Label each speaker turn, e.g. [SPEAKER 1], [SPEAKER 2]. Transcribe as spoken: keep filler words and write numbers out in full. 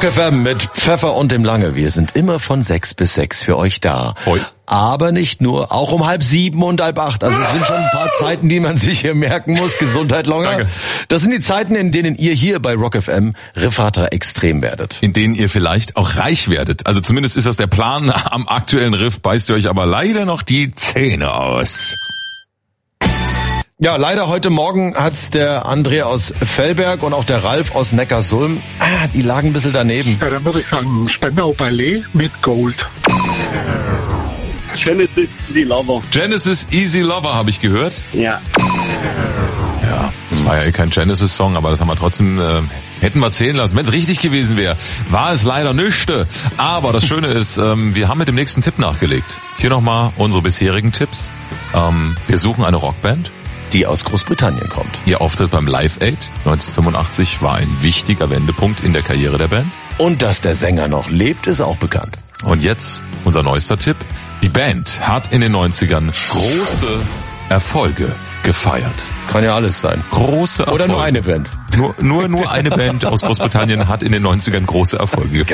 [SPEAKER 1] Rock F M mit Pfeffer und dem Lange. Wir sind immer von sechs bis sechs für euch da.
[SPEAKER 2] Hoi.
[SPEAKER 1] Aber nicht nur, auch um halb sieben und halb acht. Also es sind schon ein paar Zeiten, die man sich hier merken muss. Gesundheit, Longer.
[SPEAKER 2] Danke.
[SPEAKER 1] Das sind die Zeiten, in denen ihr hier bei Rock F M Rifffahrer extrem werdet.
[SPEAKER 2] In denen ihr vielleicht auch reich werdet. Also zumindest ist das der Plan. Am aktuellen Riff beißt ihr euch aber leider noch die Zähne aus.
[SPEAKER 1] Ja, leider heute Morgen hat's der André aus Fellberg und auch der Ralf aus Neckarsulm, ah, die lagen ein bisschen daneben.
[SPEAKER 3] Ja, dann würde ich sagen, Spandau Ballet mit Gold.
[SPEAKER 4] Genesis Easy Lover.
[SPEAKER 2] Genesis Easy Lover habe ich gehört.
[SPEAKER 4] Ja.
[SPEAKER 2] Ja, das war ja eh kein Genesis-Song, aber das haben wir trotzdem, äh, hätten wir zählen lassen. Wenn es richtig gewesen wäre, war es leider nüchte. Aber das Schöne ist, ähm, wir haben mit dem nächsten Tipp nachgelegt. Hier nochmal unsere bisherigen Tipps. Ähm, wir suchen eine Rockband,
[SPEAKER 1] Die aus Großbritannien kommt.
[SPEAKER 2] Ihr Auftritt beim Live Aid neunzehnhundertfünfundachtzig war ein wichtiger Wendepunkt in der Karriere der Band.
[SPEAKER 1] Und dass der Sänger noch lebt, ist auch bekannt.
[SPEAKER 2] Und jetzt unser neuester Tipp. Die Band hat in den neunzigern große Erfolge gefeiert.
[SPEAKER 1] Kann ja alles sein.
[SPEAKER 2] Große Erfolge.
[SPEAKER 1] Oder nur eine Band.
[SPEAKER 2] Nur, nur, nur eine Band aus Großbritannien hat in den neunzigern große Erfolge gefeiert.